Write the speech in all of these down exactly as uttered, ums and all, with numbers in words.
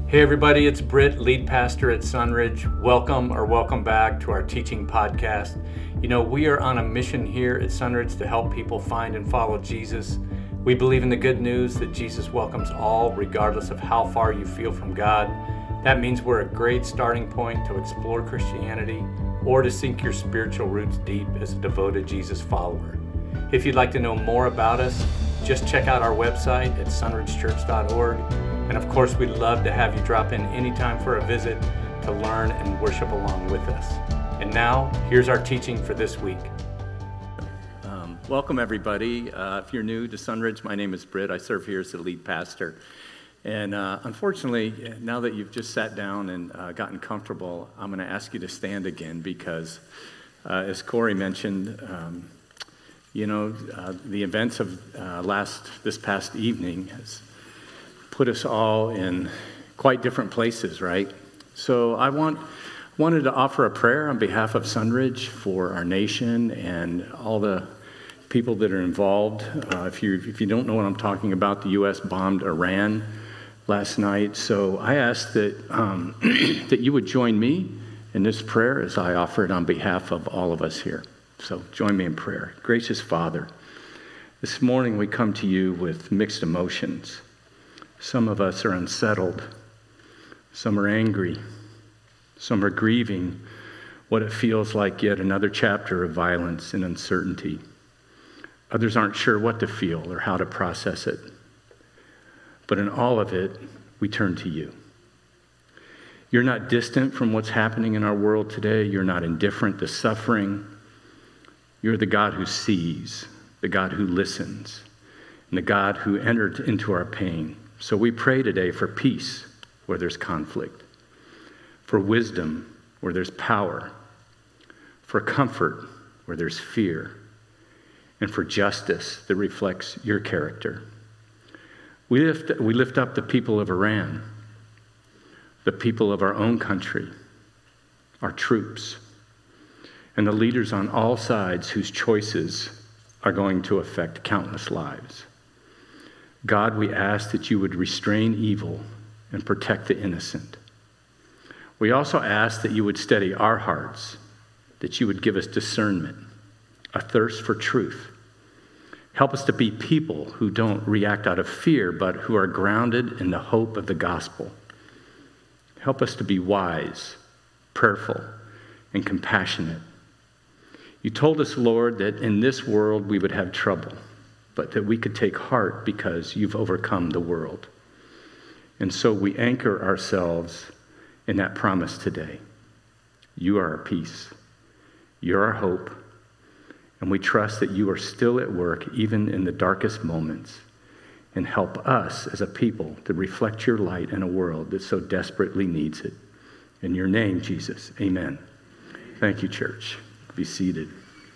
Hey everybody, it's Britt, lead pastor at Sunridge. Welcome or welcome back to our teaching podcast. You know, we are on a mission here at Sunridge to help people find and follow Jesus. We believe in the good news that Jesus welcomes all, regardless of how far you feel from God. That means we're a great starting point to explore Christianity or to sink your spiritual roots deep as a devoted Jesus follower. If you'd like to know more about us, just check out our website at sunridge church dot org. And of course, we'd love to have you drop in anytime for a visit to learn and worship along with us. And now, here's our teaching for this week. Um, welcome, everybody. Uh, if you're new to Sunridge, my name is Britt. I serve here as the lead pastor. And uh, unfortunately, now that you've just sat down and uh, gotten comfortable, I'm going to ask you to stand again because, uh, as Corey mentioned, um, you know, uh, the events of uh, last this past evening has put us all in quite different places, right? So I want wanted to offer a prayer on behalf of Sunridge for our nation and all the people that are involved. Uh, if you if you don't know what I'm talking about, the U S bombed Iran last night. So I ask that um, that you would join me in this prayer as I offer it on behalf of all of us here. So join me in prayer. Gracious Father, this morning we come to you with mixed emotions. Some of us are unsettled. Some are angry. Some are grieving what it feels like yet another chapter of violence and uncertainty. Others aren't sure what to feel or how to process it. But in all of it, we turn to you. You're not distant from what's happening in our world today. You're not indifferent to suffering. You're the God who sees, the God who listens, and the God who entered into our pain. So we pray today for peace where there's conflict, for wisdom where there's power, for comfort where there's fear, and for justice that reflects your character. We lift, we lift up the people of Iran, the people of our own country, our troops, and the leaders on all sides whose choices are going to affect countless lives. God, we ask that you would restrain evil and protect the innocent. We also ask that you would steady our hearts, that you would give us discernment, a thirst for truth. Help us to be people who don't react out of fear, but who are grounded in the hope of the gospel. Help us to be wise, prayerful, and compassionate. You told us, Lord, that in this world we would have trouble, but that we could take heart because you've overcome the world. And so we anchor ourselves in that promise today. You are our peace. You're our hope. And we trust that you are still at work even in the darkest moments, and help us as a people to reflect your light in a world that so desperately needs it. In your name, Jesus, amen. Thank you, church. Be seated.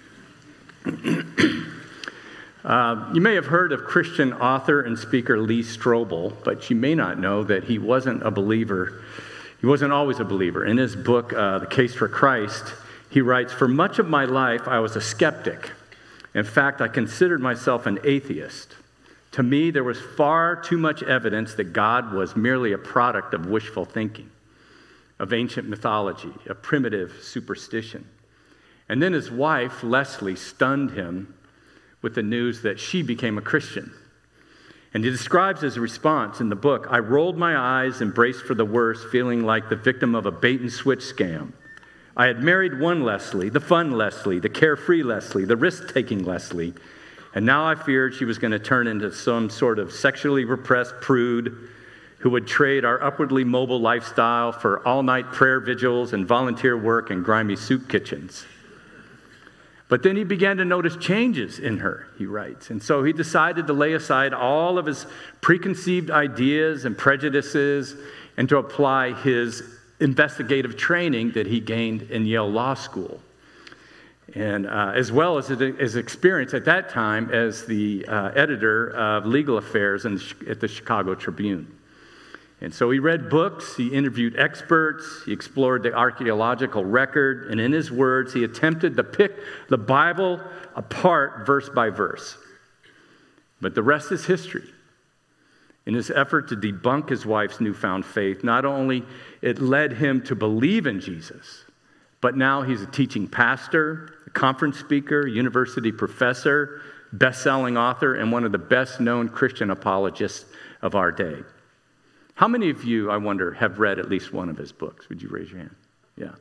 Uh, you may have heard of Christian author and speaker Lee Strobel, but you may not know that he wasn't a believer. He wasn't always a believer. In his book, uh, The Case for Christ, he writes, "For much of my life, I was a skeptic. In fact, I considered myself an atheist. To me, there was far too much evidence that God was merely a product of wishful thinking, of ancient mythology, of primitive superstition." And then his wife, Leslie, stunned him with the news that she became a Christian. And he describes his response in the book, "I rolled my eyes and braced for the worst, feeling like the victim of a bait-and-switch scam. I had married one Leslie, the fun Leslie, the carefree Leslie, the risk-taking Leslie, and now I feared she was going to turn into some sort of sexually repressed prude who would trade our upwardly mobile lifestyle for all-night prayer vigils and volunteer work in grimy soup kitchens. But then he began to notice changes in her," he writes. "And so he decided to lay aside all of his preconceived ideas and prejudices and to apply his investigative training that he gained in Yale Law School, and uh, as well as his experience at that time as the uh, editor of legal affairs in, at the Chicago Tribune. And so he read books, he interviewed experts, he explored the archaeological record, and in his words, he attempted to pick the Bible apart verse by verse. But the rest is history. In his effort to debunk his wife's newfound faith, not only it led him to believe in Jesus, but now he's a teaching pastor, a conference speaker, university professor, best-selling author, and one of the best-known Christian apologists of our day. How many of you, I wonder, have read at least one of his books? Would you raise your hand? Yeah.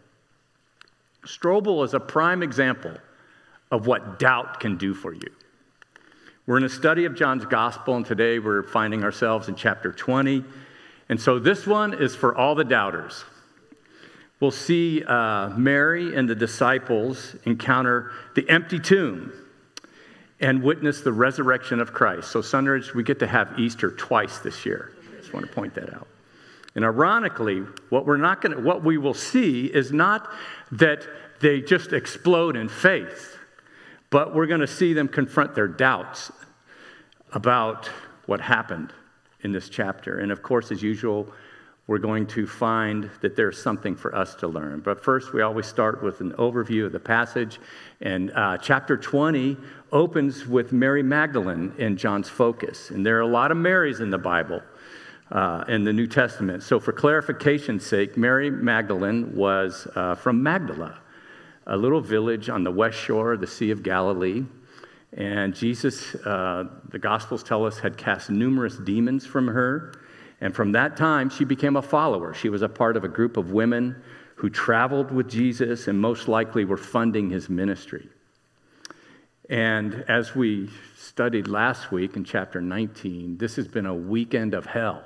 Strobel is a prime example of what doubt can do for you. We're in a study of John's gospel, and today we're finding ourselves in chapter twenty. And so this one is for all the doubters. We'll see uh, Mary and the disciples encounter the empty tomb and witness the resurrection of Christ. So Sunridge, we get to have Easter twice this year. I just want to point that out. And ironically, what we're not going to, what we will see is not that they just explode in faith, but we're going to see them confront their doubts about what happened in this chapter. And of course, as usual, we're going to find that there's something for us to learn. But first, we always start with an overview of the passage. And uh, chapter twenty opens with Mary Magdalene in John's focus. And there are a lot of Marys in the Bible, uh, in the New Testament. So for clarification's sake, Mary Magdalene was uh, from Magdala, a little village on the west shore of the Sea of Galilee. And Jesus, uh, the Gospels tell us, had cast numerous demons from her. And from that time, she became a follower. She was a part of a group of women who traveled with Jesus and most likely were funding his ministry. And as we studied last week in chapter nineteen, this has been a weekend of hell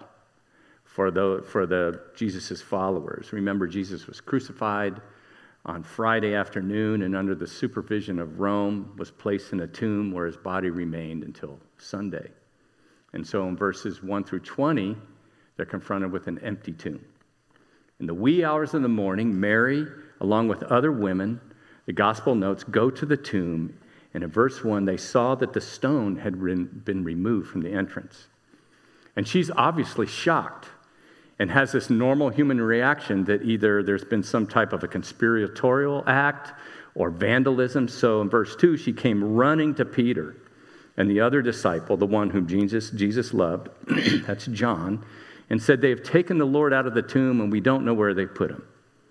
for the, for the Jesus' followers. Remember, Jesus was crucified on Friday afternoon, and under the supervision of Rome, was placed in a tomb where his body remained until Sunday. And so in verses one through twenty, they're confronted with an empty tomb. In the wee hours of the morning, Mary, along with other women, the gospel notes, go to the tomb, and in verse one, they saw that the stone had been removed from the entrance. And she's obviously shocked and has this normal human reaction that either there's been some type of a conspiratorial act or vandalism. So in verse two, she came running to Peter and the other disciple, the one whom Jesus, Jesus loved, that's John, and said, they have taken the Lord out of the tomb and we don't know where they put him.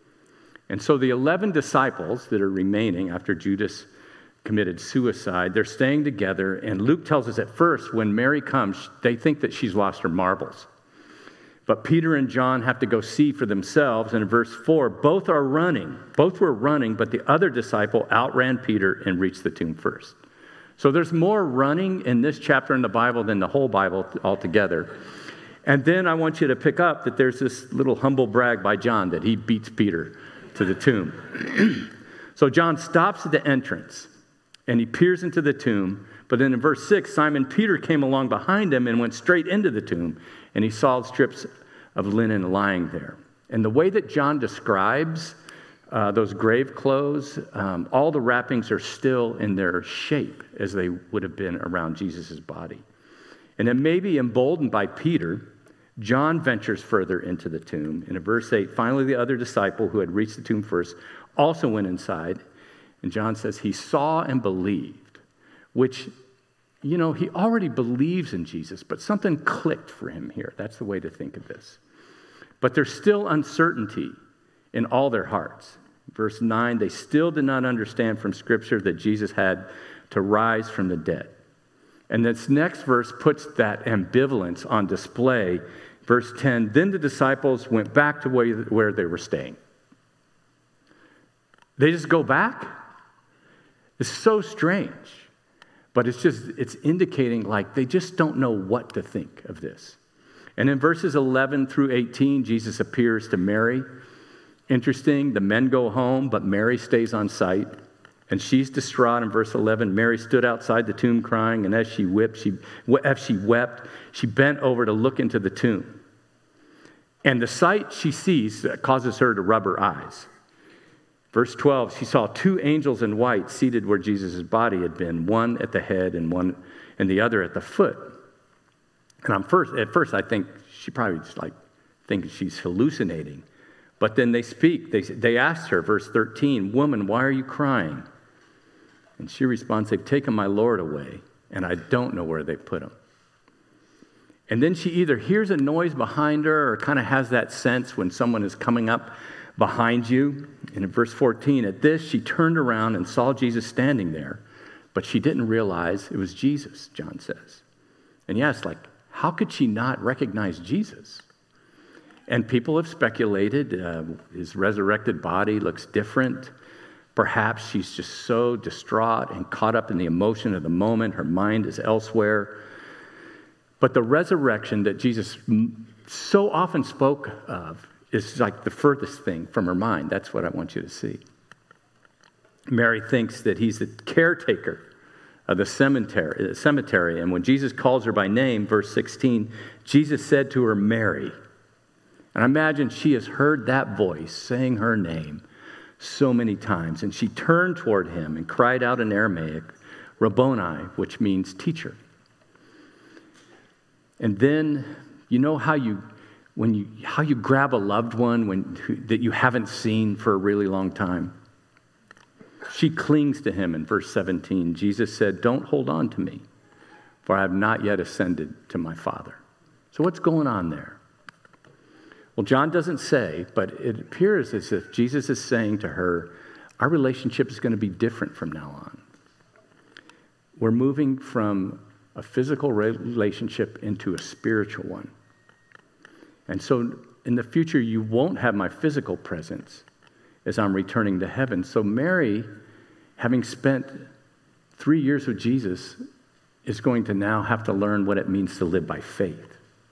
And so the eleven disciples that are remaining after Judas committed suicide, they're staying together. And Luke tells us at first, when Mary comes, they think that she's lost her marbles. But Peter and John have to go see for themselves. And in verse four, both are running. Both were running, but the other disciple outran Peter and reached the tomb first. So there's more running in this chapter in the Bible than the whole Bible altogether. And then I want you to pick up that there's this little humble brag by John that he beats Peter to the tomb. So John stops at the entrance and he peers into the tomb. But then in verse six, Simon Peter came along behind him and went straight into the tomb. And he saw strips of linen lying there. And the way that John describes uh, those grave clothes, um, all the wrappings are still in their shape as they would have been around Jesus' body. And then maybe emboldened by Peter, John ventures further into the tomb. And in verse eight, finally the other disciple who had reached the tomb first also went inside. And John says he saw and believed, which, you know, he already believes in Jesus, but something clicked for him here. That's the way to think of this. But there's still uncertainty in all their hearts. Verse nine, they still did not understand from Scripture that Jesus had to rise from the dead. And this next verse puts that ambivalence on display. Verse ten, then the disciples went back to where they were staying. They just go back? It's so strange. But it's just, it's indicating like they just don't know what to think of this. And in verses eleven through eighteen, Jesus appears to Mary. Interesting, the men go home, but Mary stays on site. And she's distraught in verse eleven. Mary stood outside the tomb crying, and as she wept, she, as she wept, she bent over to look into the tomb. And the sight she sees causes her to rub her eyes. Verse twelve, she saw two angels in white seated where Jesus' body had been, one at the head and one and the other at the foot. And I'm first, at first I think she probably just like thinks she's hallucinating. But then they speak. They, they asked her, verse thirteen, woman, why are you crying? And she responds, they've taken my Lord away, and I don't know where they put him. And then she either hears a noise behind her or kind of has that sense when someone is coming up behind you. And in verse fourteen, at this, she turned around and saw Jesus standing there, but she didn't realize it was Jesus, John says. And yes, like, how could she not recognize Jesus? And people have speculated uh, his resurrected body looks different. Perhaps she's just so distraught and caught up in the emotion of the moment. Her mind is elsewhere. But the resurrection that Jesus so often spoke of is like the furthest thing from her mind. That's what I want you to see. Mary thinks that he's the caretaker of the cemetery, the cemetery. And when Jesus calls her by name, verse sixteen, Jesus said to her, Mary. And I imagine she has heard that voice saying her name so many times. And she turned toward him and cried out in Aramaic, Rabboni, which means teacher. And then, you know how you, when you, how you grab a loved one when, who, that you haven't seen for a really long time? She clings to him in verse seventeen. Jesus said, don't hold on to me, for I have not yet ascended to my Father. So what's going on there? Well, John doesn't say, but it appears as if Jesus is saying to her, our relationship is going to be different from now on. We're moving from a physical relationship into a spiritual one. And so in the future, you won't have my physical presence as I'm returning to heaven. So Mary, having spent three years with Jesus, is going to now have to learn what it means to live by faith.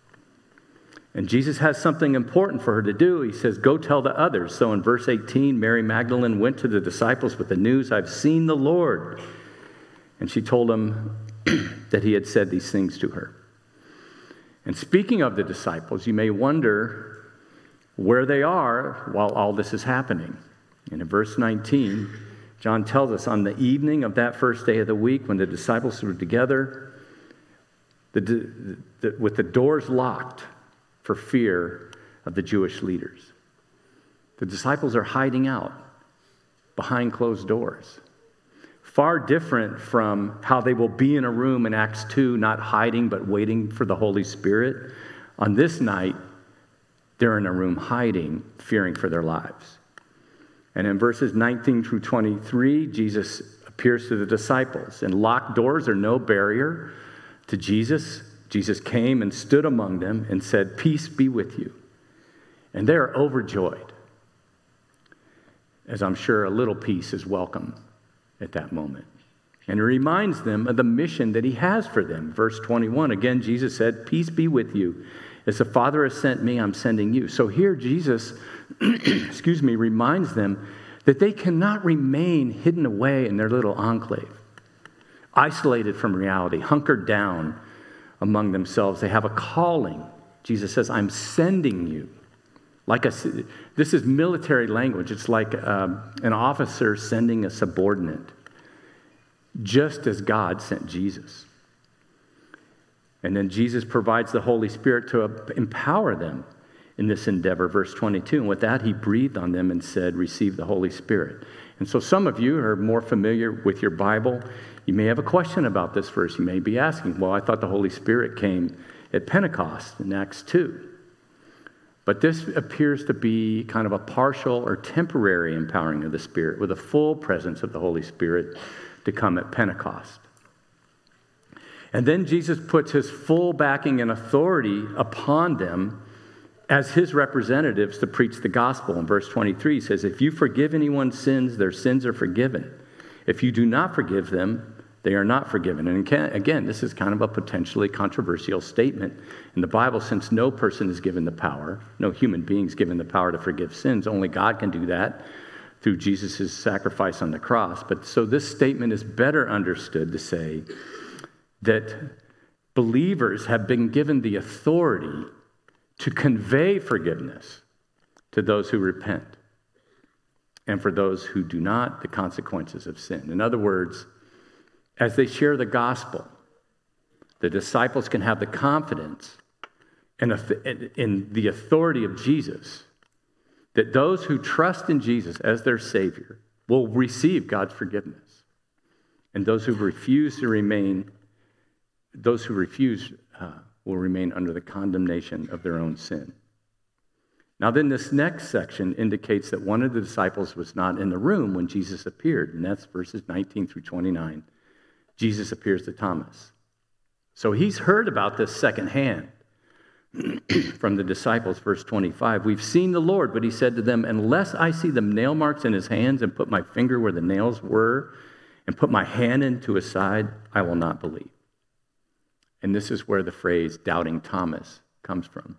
And Jesus has something important for her to do. He says, go tell the others. So in verse eighteen, Mary Magdalene went to the disciples with the news, I've seen the Lord. And she told them that he had said these things to her. And speaking of the disciples, you may wonder where they are while all this is happening. And in verse nineteen, John tells us, on the evening of that first day of the week, when the disciples were together, the, the, with the doors locked for fear of the Jewish leaders, the disciples are hiding out behind closed doors. Far different from how they will be in a room in Acts two, not hiding, but waiting for the Holy Spirit. On this night, they're in a room hiding, fearing for their lives. And in verses nineteen through twenty-three, Jesus appears to the disciples. And locked doors are no barrier to Jesus. Jesus came and stood among them and said, peace be with you. And they are overjoyed, as I'm sure a little peace is welcome at that moment. And he reminds them of the mission that he has for them. Verse twenty-one, again, Jesus said, peace be with you. As the Father has sent me, I'm sending you. So here Jesus, excuse me, reminds them that they cannot remain hidden away in their little enclave, isolated from reality, hunkered down among themselves. They have a calling. Jesus says, I'm sending you. Like a, this is military language. It's like um, an officer sending a subordinate, just as God sent Jesus. And then Jesus provides the Holy Spirit to empower them in this endeavor, verse twenty-two. And with that, he breathed on them and said, receive the Holy Spirit. And so some of you are more familiar with your Bible. You may have a question about this verse. You may be asking, well, I thought the Holy Spirit came at Pentecost in Acts two. But this appears to be kind of a partial or temporary empowering of the Spirit, with a full presence of the Holy Spirit to come at Pentecost. And then Jesus puts his full backing and authority upon them as his representatives to preach the gospel. In verse twenty-three, he says, if you forgive anyone's sins, their sins are forgiven. If you do not forgive them, they are not forgiven. And again, this is kind of a potentially controversial statement in the Bible, since no person is given the power, no human being is given the power to forgive sins. Only God can do that through Jesus' sacrifice on the cross. But so this statement is better understood to say that believers have been given the authority to convey forgiveness to those who repent, and for those who do not, the consequences of sin. In other words, as they share the gospel, the disciples can have the confidence in the authority of Jesus that those who trust in Jesus as their Savior will receive God's forgiveness. And those who refuse to remain, those who refuse uh, will remain under the condemnation of their own sin. Now then, this next section indicates that one of the disciples was not in the room when Jesus appeared, and that's verses nineteen through twenty-nine. Jesus appears to Thomas. So he's heard about this secondhand from the disciples, verse twenty-five. We've seen the Lord, but he said to them, unless I see the nail marks in his hands and put my finger where the nails were and put my hand into his side, I will not believe. And this is where the phrase doubting Thomas comes from.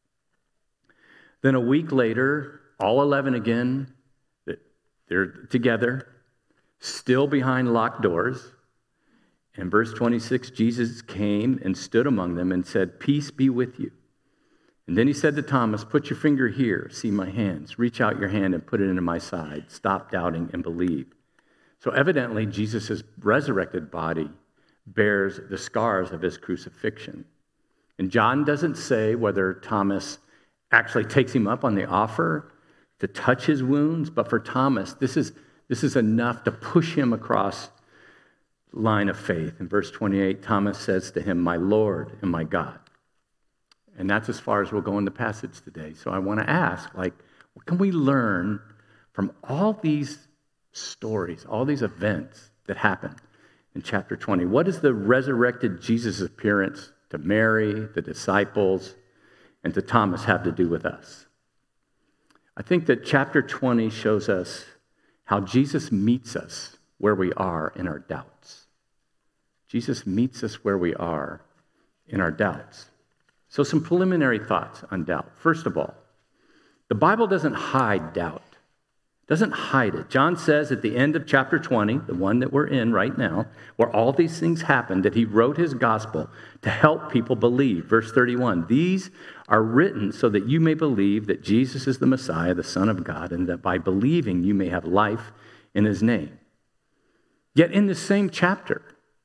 Then a week later, all eleven again, they're together, still behind locked doors. In verse twenty-six, Jesus came and stood among them and said, peace be with you. And then he said to Thomas, put your finger here, see my hands. Reach out your hand and put it into my side. Stop doubting and believe. So evidently, Jesus' resurrected body bears the scars of his crucifixion. And John doesn't say whether Thomas actually takes him up on the offer to touch his wounds, but for Thomas, this is, this is enough to push him across the line of faith. In verse twenty-eight, Thomas says to him, my Lord and my God. And that's as far as we'll go in the passage today. So I want to ask, like, what can we learn from all these stories, all these events that happen in chapter twenty? What does the resurrected Jesus' appearance to Mary, the disciples, and to Thomas have to do with us? I think that chapter twenty shows us how Jesus meets us where we are in our doubts. Jesus meets us where we are in our doubts. So some preliminary thoughts on doubt. First of all, the Bible doesn't hide doubt. It doesn't hide it. John says at the end of chapter twenty, the one that we're in right now, where all these things happened, that he wrote his gospel to help people believe. Verse thirty-one, these are written so that you may believe that Jesus is the Messiah, the Son of God, and that by believing you may have life in his name. Yet in the same chapter,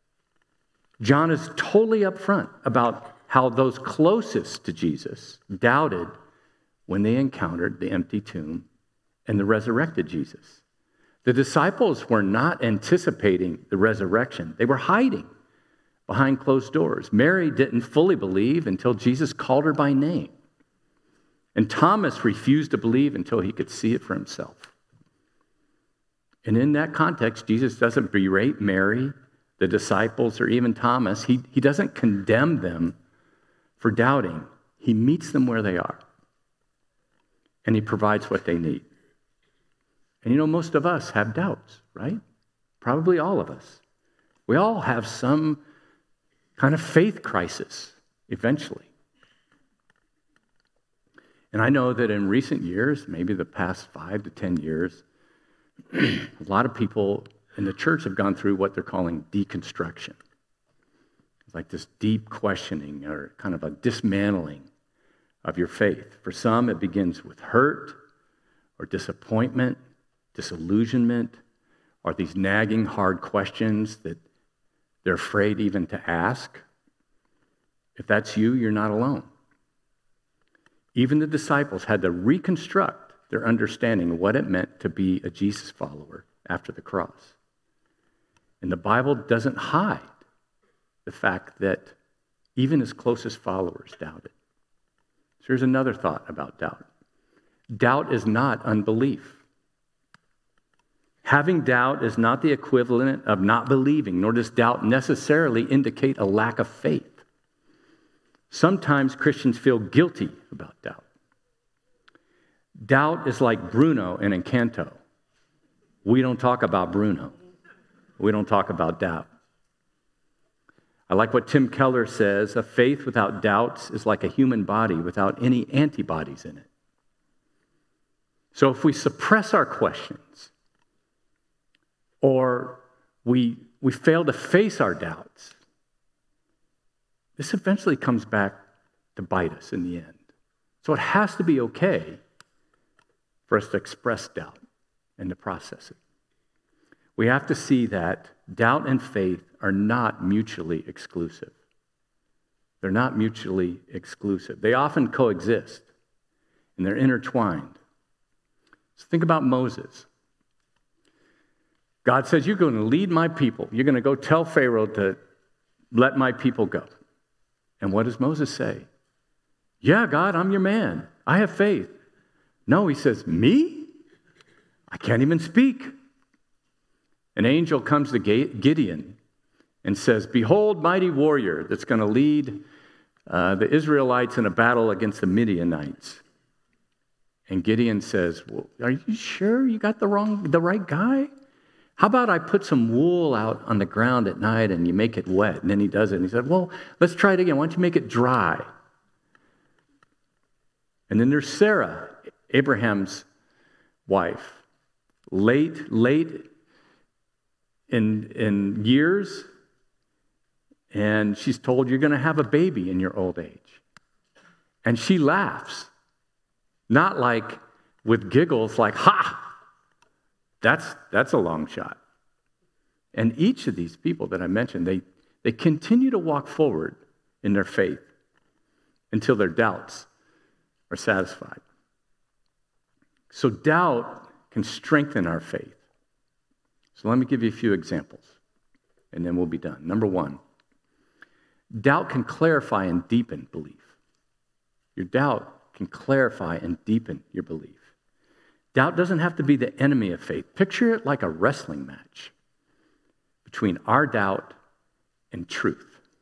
John is totally upfront about how those closest to Jesus doubted when they encountered the empty tomb and the resurrected Jesus. The disciples were not anticipating the resurrection. They were hiding behind closed doors. Mary didn't fully believe until Jesus called her by name. And Thomas refused to believe until he could see it for himself. And in that context, Jesus doesn't berate Mary, the disciples, or even Thomas. He, he doesn't condemn them for doubting. He meets them where they are. And he provides what they need. And you know, most of us have doubts, right? Probably all of us. We all have some kind of faith crisis eventually. And I know that in recent years, maybe the past five to ten years, a lot of people in the church have gone through what they're calling deconstruction. It's like this deep questioning or kind of a dismantling of your faith. For some, it begins with hurt or disappointment, disillusionment, or these nagging hard questions that they're afraid even to ask. If that's you, you're not alone. Even the disciples had to reconstruct their understanding of what it meant to be a Jesus follower after the cross. And the Bible doesn't hide the fact that even his closest followers doubted. So here's another thought about doubt. Doubt is not unbelief. Having doubt is not the equivalent of not believing, nor does doubt necessarily indicate a lack of faith. Sometimes Christians feel guilty about doubt. Doubt is like Bruno in Encanto. We don't talk about Bruno. We don't talk about doubt. I like what Tim Keller says, a faith without doubts is like a human body without any antibodies in it. So if we suppress our questions, or we, we fail to face our doubts, this eventually comes back to bite us in the end. So it has to be okay for us to express doubt and to process it. We have to see that doubt and faith are not mutually exclusive. They're not mutually exclusive. They often coexist, and they're intertwined. So think about Moses. God says, you're going to lead my people. You're going to go tell Pharaoh to let my people go. And what does Moses say? Yeah, God, I'm your man. I have faith. No, he says, me? I can't even speak. An angel comes to Gideon and says, behold, mighty warrior that's going to lead uh, the Israelites in a battle against the Midianites. And Gideon says, well, are you sure you got the wrong, the right guy? How about I put some wool out on the ground at night and you make it wet? And then he does it. And he said, well, let's try it again. Why don't you make it dry? And then there's Sarah, Abraham's wife. Late, late in, in years, and she's told you're going to have a baby in your old age. And she laughs. Not like with giggles, like, ha, that's, that's a long shot. And each of these people that I mentioned, they, they continue to walk forward in their faith until their doubts are satisfied. So doubt can strengthen our faith. So let me give you a few examples, and then we'll be done. Number one, doubt can clarify and deepen belief. Your doubt can clarify and deepen your belief. Doubt doesn't have to be the enemy of faith. Picture it like a wrestling match between our doubt and truth.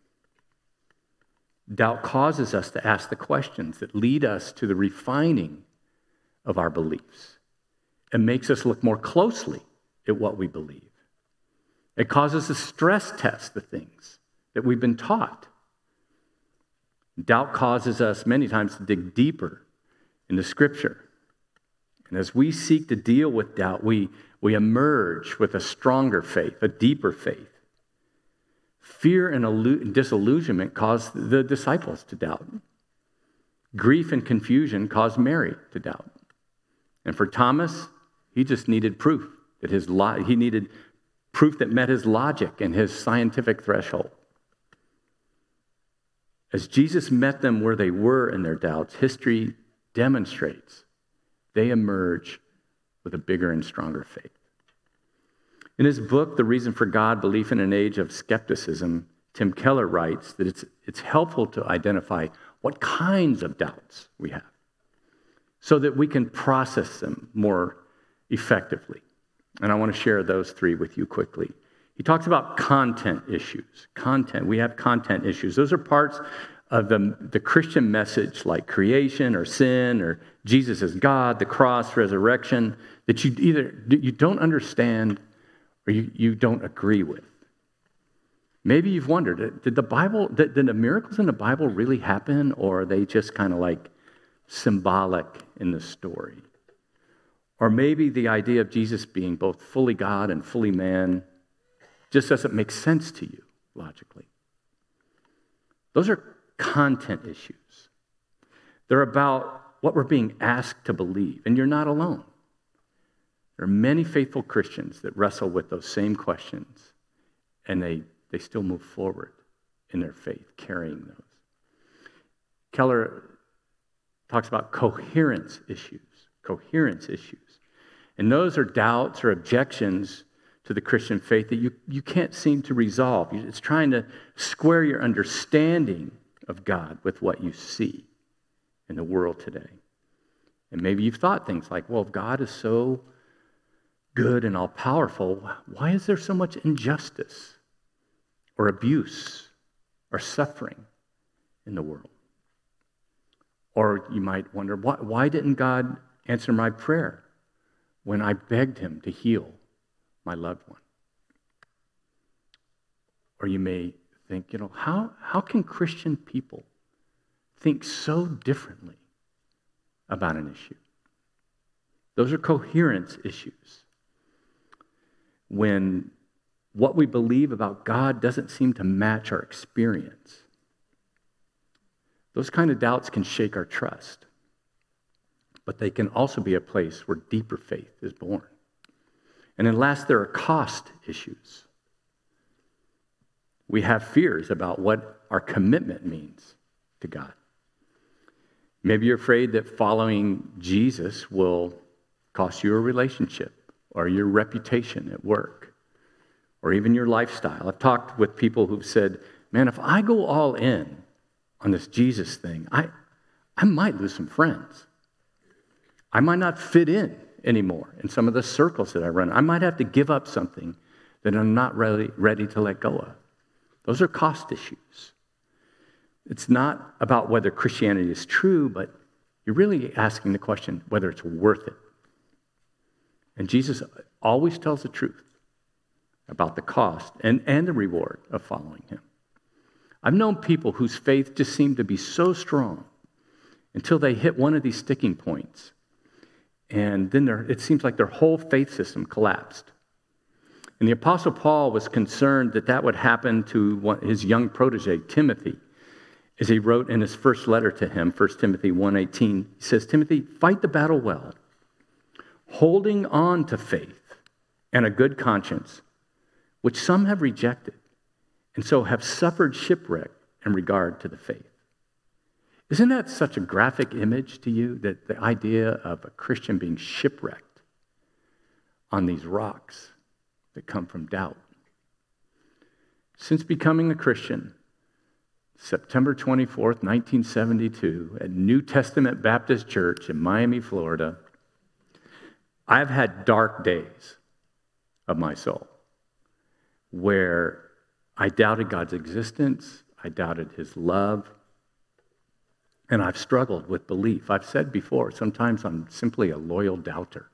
Doubt causes us to ask the questions that lead us to the refining of our beliefs. It makes us look more closely at what we believe. It causes us to stress test the things that we've been taught. Doubt causes us many times to dig deeper into Scripture. And as we seek to deal with doubt, we, we emerge with a stronger faith, a deeper faith. Fear and disillusionment caused the disciples to doubt. Grief and confusion caused Mary to doubt. And for Thomas, he just needed proof that his lo- he needed proof that met his logic and his scientific threshold. As Jesus met them where they were in their doubts, history demonstrates they emerge with a bigger and stronger faith. In his book, The Reason for God, Belief in an Age of Skepticism, Tim Keller writes that it's, it's helpful to identify what kinds of doubts we have so that we can process them more effectively. And I want to share those three with you quickly. He talks about content issues. Content. We have content issues. Those are parts of the, the Christian message like creation or sin or Jesus as God, the cross, resurrection, that you either you don't understand or you, you don't agree with. Maybe you've wondered, did the Bible, did, did the miracles in the Bible really happen, or are they just kind of like symbolic in the story? Or maybe the idea of Jesus being both fully God and fully man just doesn't make sense to you logically. Those are content issues. They're about what we're being asked to believe, and you're not alone. There are many faithful Christians that wrestle with those same questions, and they, they still move forward in their faith, carrying those. Keller talks about coherence issues, coherence issues. And those are doubts or objections to the Christian faith that you, you can't seem to resolve. It's trying to square your understanding of God with what you see in the world today. And maybe you've thought things like, well, if God is so good and all-powerful, why is there so much injustice or abuse or suffering in the world? Or you might wonder, why, why didn't God answer my prayer when I begged him to heal my loved one? Or you may think, you know, how, how can Christian people think so differently about an issue? Those are coherence issues. When what we believe about God doesn't seem to match our experience. Those kind of doubts can shake our trust. But they can also be a place where deeper faith is born. And then last, there are cost issues. We have fears about what our commitment means to God. Maybe you're afraid that following Jesus will cost you a relationship or your reputation at work or even your lifestyle. I've talked with people who've said, man, if I go all in on this Jesus thing, I, I might lose some friends. I might not fit in anymore in some of the circles that I run. I might have to give up something that I'm not ready, ready to let go of. Those are cost issues. It's not about whether Christianity is true, but you're really asking the question whether it's worth it. And Jesus always tells the truth about the cost and, and the reward of following him. I've known people whose faith just seemed to be so strong until they hit one of these sticking points. And then their, it seems like their whole faith system collapsed. And the Apostle Paul was concerned that that would happen to one, his young protege, Timothy, as he wrote in his first letter to him, First Timothy one eighteen. He says, Timothy, fight the battle well, holding on to faith and a good conscience, which some have rejected, and so have suffered shipwreck in regard to the faith. Isn't that such a graphic image to you, that the idea of a Christian being shipwrecked on these rocks that come from doubt? Since becoming a Christian, September twenty-fourth, nineteen seventy-two, at New Testament Baptist Church in Miami, Florida, I've had dark days of my soul where I doubted God's existence, I doubted his love, and I've struggled with belief. I've said before, sometimes I'm simply a loyal doubter.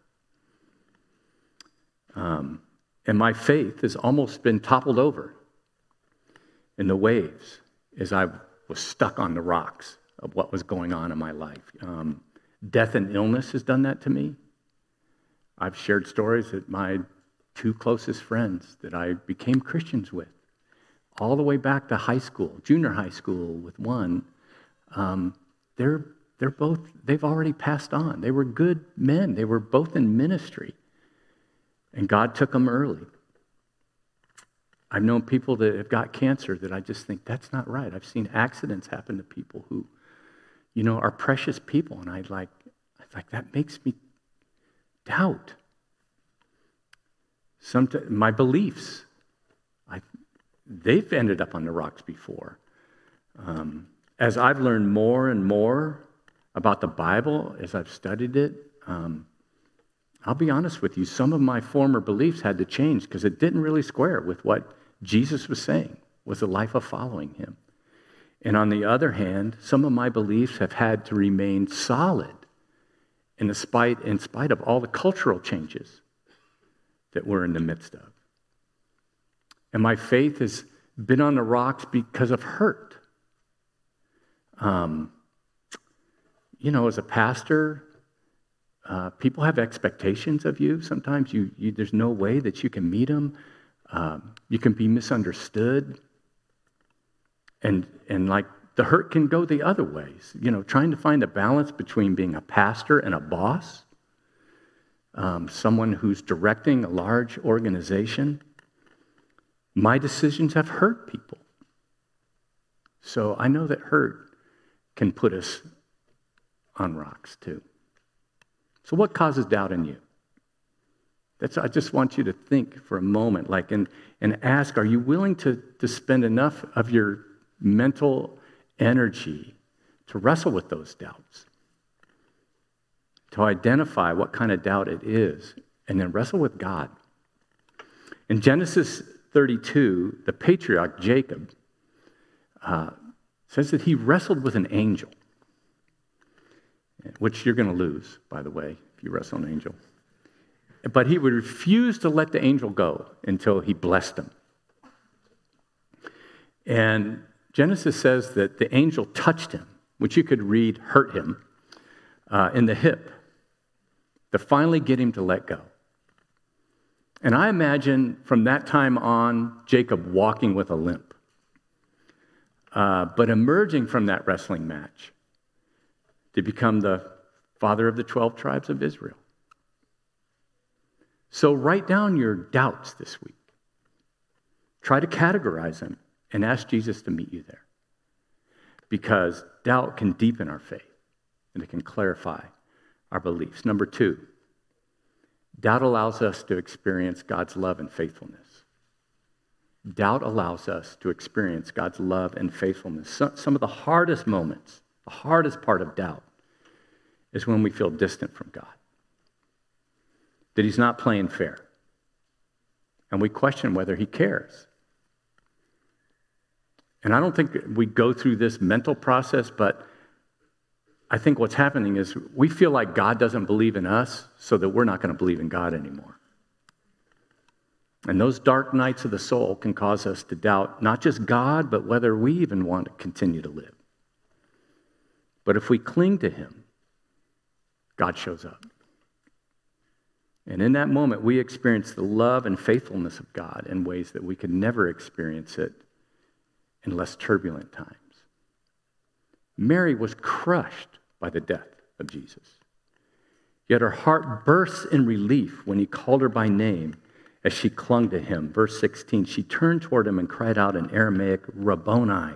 Um, and my faith has almost been toppled over in the waves as I was stuck on the rocks of what was going on in my life. Um, death and illness has done that to me. I've shared stories that my two closest friends that I became Christians with, all the way back to high school, junior high school with one, um, they're they're both, they've already passed on. They were good men. They were both in ministry. And God took them early. I've known people that have got cancer that I just think, that's not right. I've seen accidents happen to people who, you know, are precious people. And I like, I like that makes me doubt. Sometimes my beliefs, I, they've ended up on the rocks before. Um, as I've learned more and more about the Bible, as I've studied it, um, I'll be honest with you, some of my former beliefs had to change because it didn't really square with what Jesus was saying was a life of following him. And on the other hand, some of my beliefs have had to remain solid in, the spite, in spite of all the cultural changes that we're in the midst of. And my faith has been on the rocks because of hurt. Um, you know, as a pastor, uh, people have expectations of you. Sometimes you, you, there's no way that you can meet them. Um, you can be misunderstood. And, and like the hurt can go the other ways. You know, trying to find a balance between being a pastor and a boss, um, someone who's directing a large organization. My decisions have hurt people. So I know that hurt can put us on rocks too. So what causes doubt in you? That's, I just want you to think for a moment, like, and, and ask, are you willing to, to spend enough of your mental energy to wrestle with those doubts? To identify what kind of doubt it is, and then wrestle with God. In Genesis thirty-two, the patriarch Jacob uh, says that he wrestled with an angel, which you're going to lose, by the way, if you wrestle an angel. But he would refuse to let the angel go until he blessed him. And Genesis says that the angel touched him, which you could read hurt him, uh, in the hip, to finally get him to let go. And I imagine from that time on, Jacob walking with a limp, uh, but emerging from that wrestling match to become the father of the twelve tribes of Israel. So write down your doubts this week. Try to categorize them and ask Jesus to meet you there. Because doubt can deepen our faith and it can clarify our beliefs. Number two, doubt allows us to experience God's love and faithfulness. doubt allows us to experience God's love and faithfulness. Some of the hardest moments, the hardest part of doubt, is when we feel distant from God, that he's not playing fair, and we question whether he cares. And I don't think we go through this mental process, but I think what's happening is we feel like God doesn't believe in us, so that we're not going to believe in God anymore. And those dark nights of the soul can cause us to doubt not just God, but whether we even want to continue to live. But if we cling to him, God shows up. And in that moment, we experience the love and faithfulness of God in ways that we could never experience it in less turbulent times. Mary was crushed by the death of Jesus. Yet her heart bursts in relief when he called her by name as she clung to him. Verse sixteen, she turned toward him and cried out in Aramaic, Rabboni.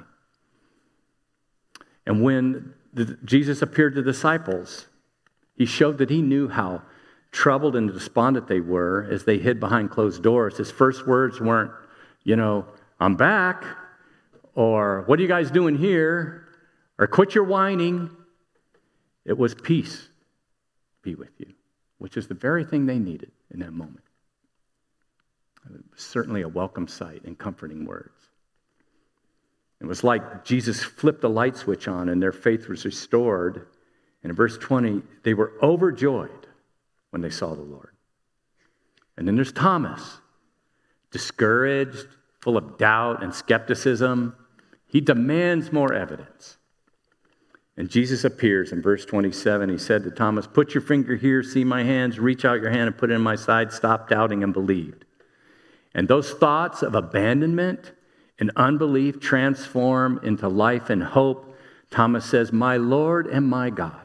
And when the, Jesus appeared to the disciples, he showed that he knew how troubled and despondent they were as they hid behind closed doors. His first words weren't, you know, I'm back, or what are you guys doing here, or quit your whining. It was peace be with you, which is the very thing they needed in that moment. It was certainly a welcome sight and comforting words. It was like Jesus flipped the light switch on and their faith was restored. And in verse twenty, they were overjoyed when they saw the Lord. And then there's Thomas, discouraged, full of doubt and skepticism. He demands more evidence. And Jesus appears in verse twenty-seven. He said to Thomas, put your finger here, see my hands, reach out your hand and put it in my side. Stop doubting and believed. And those thoughts of abandonment and unbelief transform into life and hope. Thomas says, my Lord and my God.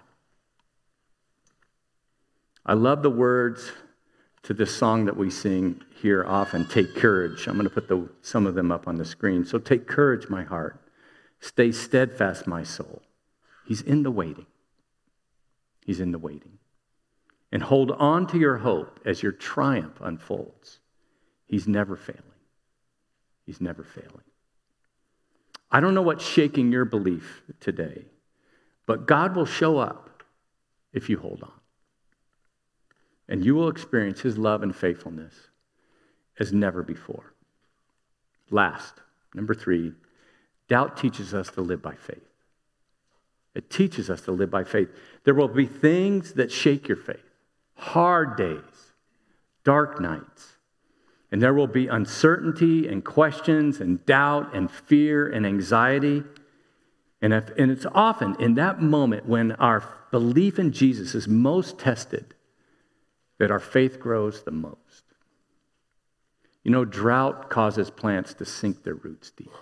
I love the words to this song that we sing here often, Take Courage. I'm going to put the, some of them up on the screen. So take courage, my heart. Stay steadfast, my soul. He's in the waiting. He's in the waiting. And hold on to your hope as your triumph unfolds. He's never failing. He's never failing. I don't know what's shaking your belief today, but God will show up if you hold on. And you will experience his love and faithfulness as never before. Last, number three, doubt teaches us to live by faith. It teaches us to live by faith. There will be things that shake your faith, hard days, dark nights. And there will be uncertainty and questions and doubt and fear and anxiety. And, if, and it's often in that moment when our belief in Jesus is most tested that our faith grows the most. You know, drought causes plants to sink their roots deep.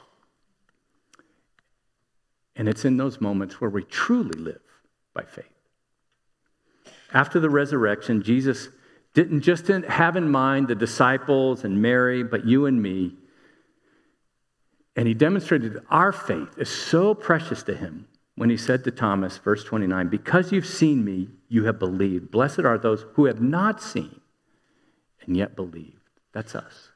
And it's in those moments where we truly live by faith. After the resurrection, Jesus didn't just have in mind the disciples and Mary, but you and me. And he demonstrated that our faith is so precious to him when he said to Thomas, verse twenty-nine, because you've seen me, you have believed. Blessed are those who have not seen and yet believed. That's us.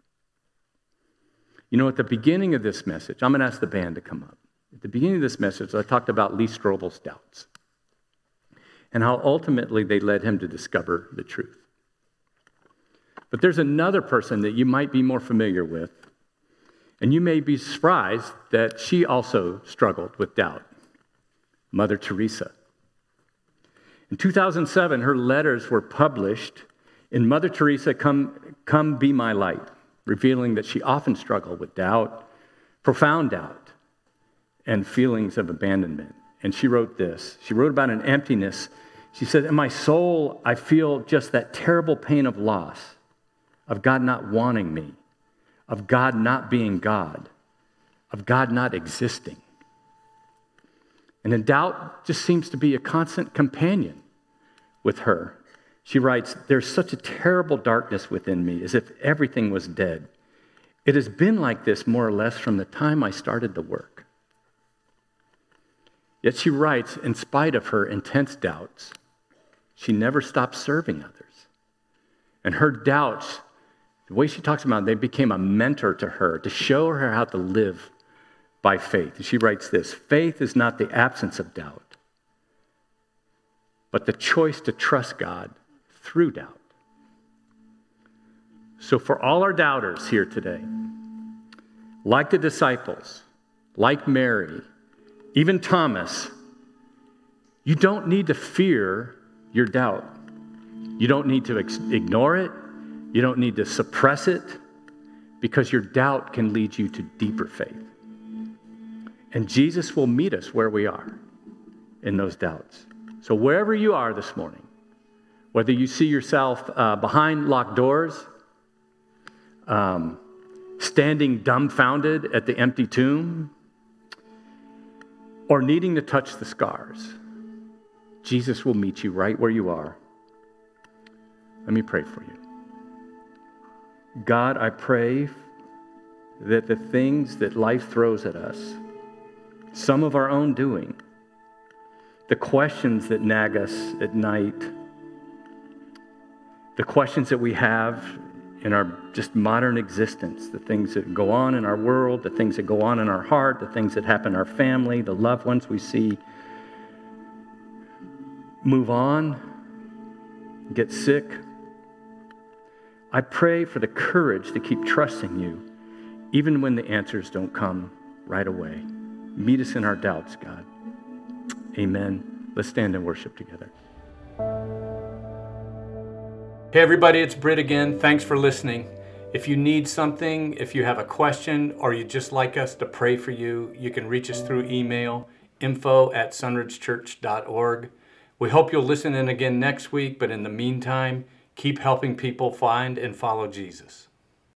You know, at the beginning of this message, I'm going to ask the band to come up. At the beginning of this message, I talked about Lee Strobel's doubts and how ultimately they led him to discover the truth. But there's another person that you might be more familiar with, and you may be surprised that she also struggled with doubt. Mother Teresa. In two thousand seven, her letters were published in Mother Teresa, Come, Come Be My Light, revealing that she often struggled with doubt, profound doubt, and feelings of abandonment. And she wrote this. She wrote about an emptiness. She said, in my soul, I feel just that terrible pain of loss, of God not wanting me, of God not being God, of God not existing. And then doubt just seems to be a constant companion with her. She writes, there's such a terrible darkness within me, as if everything was dead. It has been like this more or less from the time I started the work. Yet she writes, in spite of her intense doubts, she never stopped serving others. And her doubts The way she talks about it, they became a mentor to her to show her how to live by faith. And she writes this: faith is not the absence of doubt, but the choice to trust God through doubt. So for all our doubters here today, like the disciples, like Mary, even Thomas, you don't need to fear your doubt. You don't need to ex- ignore it. You don't need to suppress it, because your doubt can lead you to deeper faith. And Jesus will meet us where we are in those doubts. So wherever you are this morning, whether you see yourself uh, behind locked doors, um, standing dumbfounded at the empty tomb, or needing to touch the scars, Jesus will meet you right where you are. Let me pray for you. God, I pray that the things that life throws at us, some of our own doing, the questions that nag us at night, the questions that we have in our just modern existence, the things that go on in our world, the things that go on in our heart, the things that happen in our family, the loved ones we see move on, get sick. I pray for the courage to keep trusting you, even when the answers don't come right away. Meet us in our doubts, God. Amen. Let's stand and worship together. Hey everybody, it's Britt again. Thanks for listening. If you need something, if you have a question, or you'd just like us to pray for you, you can reach us through email, info at sunridge church dot org. We hope you'll listen in again next week, but in the meantime, keep helping people find and follow Jesus.